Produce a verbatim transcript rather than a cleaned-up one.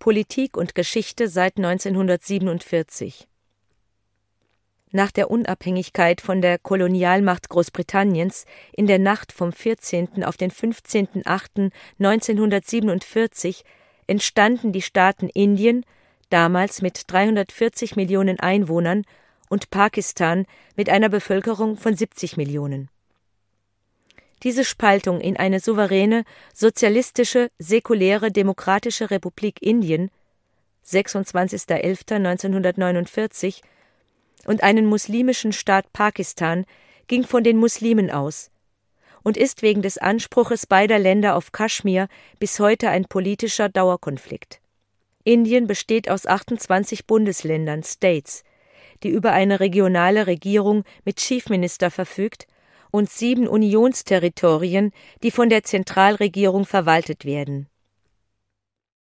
Politik und Geschichte seit neunzehnhundertsiebenundvierzig. Nach der Unabhängigkeit von der Kolonialmacht Großbritanniens in der Nacht vom vierzehnten auf den fünfzehnten achten neunzehnhundertsiebenundvierzig entstanden die Staaten Indien, damals mit dreihundertvierzig Millionen Einwohnern, und Pakistan mit einer Bevölkerung von siebzig Millionen. Diese Spaltung in eine souveräne, sozialistische, säkuläre, demokratische Republik Indien sechsundzwanzigster elfter neunzehnhundertneunundvierzig und einen muslimischen Staat Pakistan ging von den Muslimen aus und ist wegen des Anspruches beider Länder auf Kaschmir bis heute ein politischer Dauerkonflikt. Indien besteht aus achtundzwanzig Bundesländern, States, die über eine regionale Regierung mit Chief Minister verfügt, und sieben Unionsterritorien, die von der Zentralregierung verwaltet werden.